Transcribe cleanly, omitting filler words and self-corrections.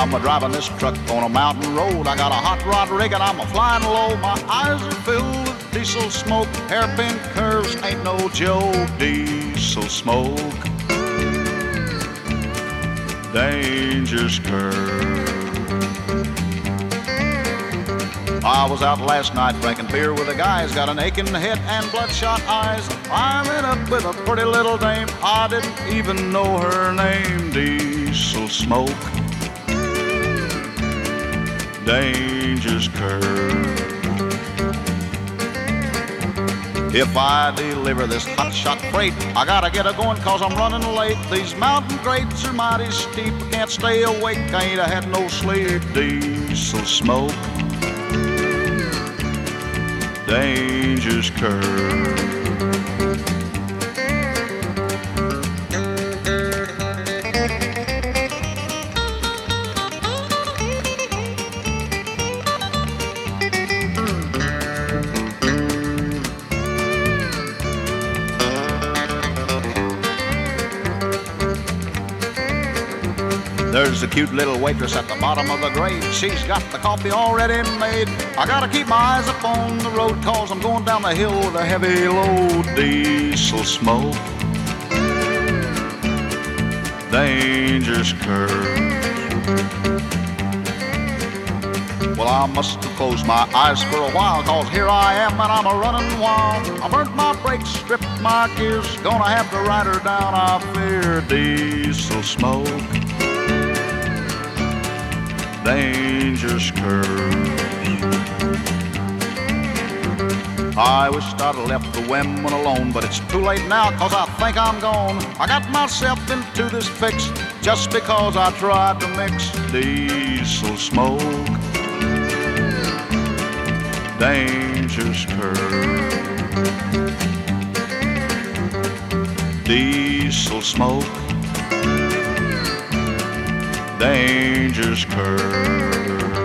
I'm a-driving this truck on a mountain road. I got a hot rod rig and I'm a-flying low. My eyes are filled with diesel smoke. Hairpin curves ain't no joke. Diesel smoke, dangerous curve. I was out last night drinking beer with a guy who's got an aching head and bloodshot eyes. I met up with a pretty little dame. I didn't even know her name. Diesel smoke, dangerous curve. If I deliver this hot-shot freight, I gotta get a-going 'cause I'm running late. These mountain grades are mighty steep. I can't stay awake, I ain't had no sleep. Diesel smoke, dangerous curve. There's a cute little waitress at the bottom of the grade. She's got the coffee already made. I gotta keep my eyes up on the road 'cause I'm going down the hill with a heavy load. Diesel smoke, dangerous curve. Well, I must have closed my eyes for a while 'cause here I am and I'm a-running wild. I burnt my brakes, stripped my gears. Gonna have to ride her down, I fear. Diesel smoke, dangerous curve. I wish I'd have left the women alone, but it's too late now 'cause I think I'm gone. I got myself into this fix just because I tried to mix. Diesel smoke, dangerous curve. Diesel smoke, dangerous curve.